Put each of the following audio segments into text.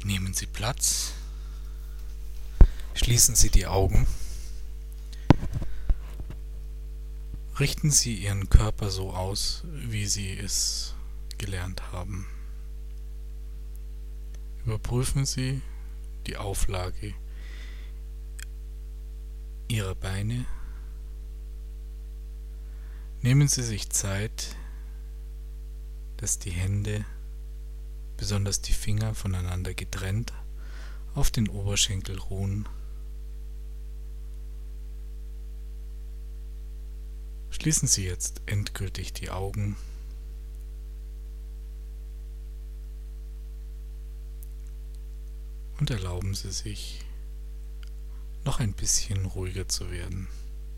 Nehmen Sie Platz, schließen Sie die Augen, richten Sie Ihren Körper so aus, wie Sie es gelernt haben. Überprüfen Sie die Auflage Ihrer Beine. Nehmen Sie sich Zeit, dass die Hände, besonders die Finger, voneinander getrennt auf den Oberschenkel ruhen. Schließen Sie jetzt endgültig die Augen und erlauben Sie sich, noch ein bisschen ruhiger zu werden.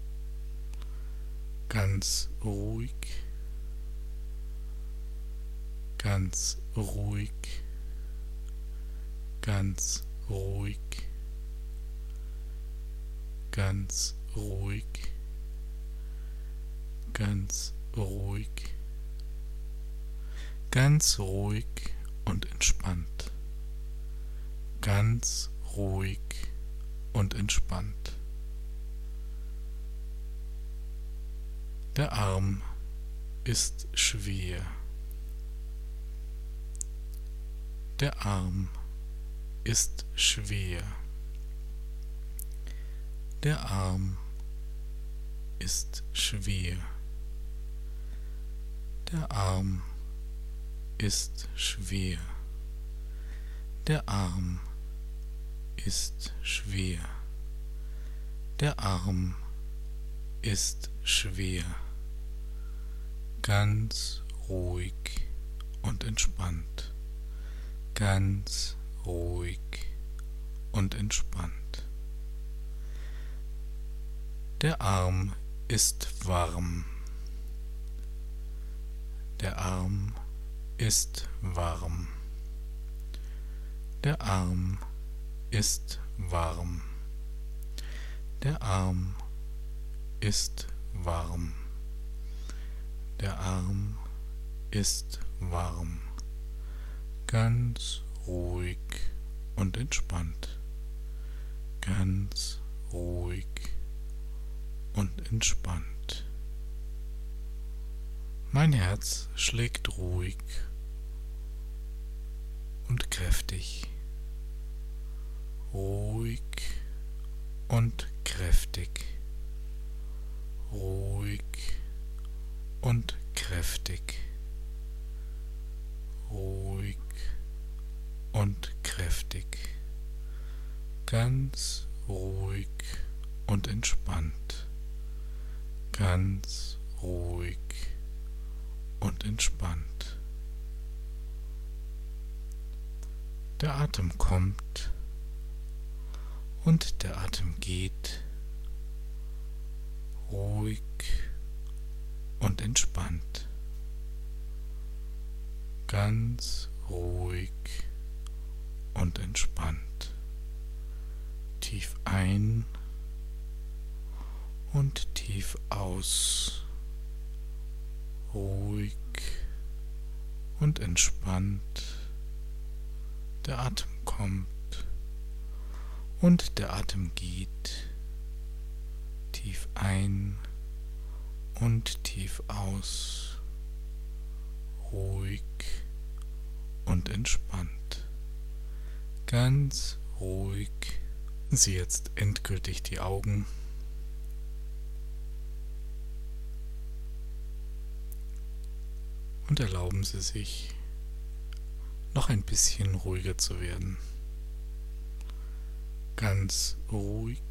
Ganz ruhig, ganz ruhig, ganz ruhig, ganz ruhig, ganz ruhig, ganz ruhig und entspannt. Ganz ruhig und entspannt. Der Arm ist schwer. Der Arm ist schwer. Der Arm ist schwer. Der Arm ist schwer. Der Arm ist schwer. Der Arm ist schwer. Ganz ruhig und entspannt. Ganz ruhig und entspannt. Der Arm ist warm. Der Arm ist warm. Der Arm ist warm. Der Arm ist warm. Der Arm ist warm. Ganz ruhig und entspannt. Ganz ruhig und entspannt. Mein Herz schlägt ruhig und kräftig. Ruhig und kräftig. Ruhig und kräftig. Ruhig und kräftig. Ganz ruhig und entspannt. Ganz ruhig und entspannt. Der Atem kommt und der Atem geht. Ruhig und entspannt. Ganz ruhig und entspannt. Tief ein und tief aus. Ruhig und entspannt. Der Atem kommt und der Atem geht. Tief ein und tief aus. Ruhig und entspannt. Ganz ruhig. Sie jetzt endgültig die Augen. Und erlauben Sie sich, noch ein bisschen ruhiger zu werden. Ganz ruhig.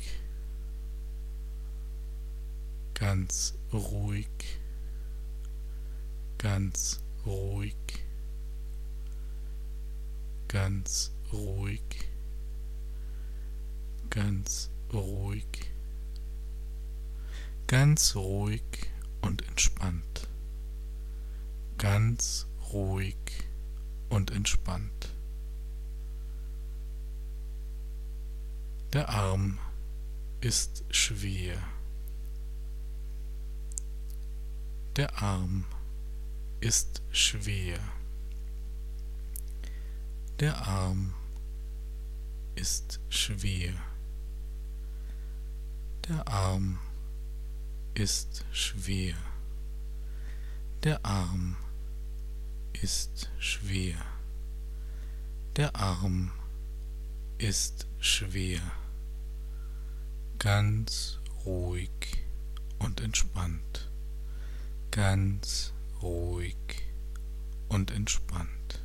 Ganz ruhig. Ganz ruhig. Ganz ruhig. Ganz ruhig. Ganz ruhig und entspannt. Ganz ruhig und entspannt. Der Arm ist schwer. Der Arm ist schwer. Der Arm ist schwer. Der Arm ist schwer. Der Arm ist schwer. Der Arm ist schwer. Ganz ruhig und entspannt. Ganz ruhig und entspannt.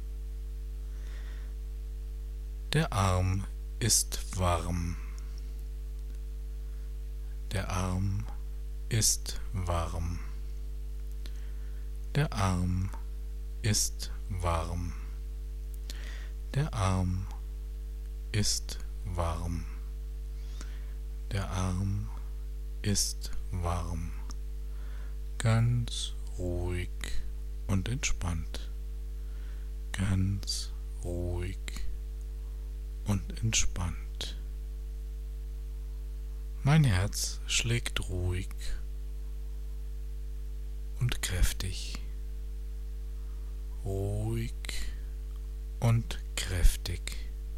Der Arm ist warm. Der Arm ist warm. Der Arm ist warm. Der Arm ist warm. Der Arm ist warm. Ganz ruhig und entspannt. Ganz ruhig und entspannt. Mein Herz schlägt ruhig und kräftig. Ruhig und kräftig.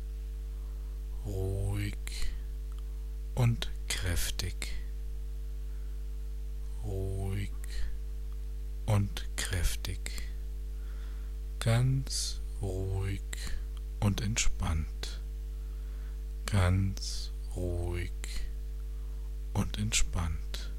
Ruhig und kräftig. Ruhig und kräftig. Ganz ruhig und entspannt. Ganz ruhig und entspannt.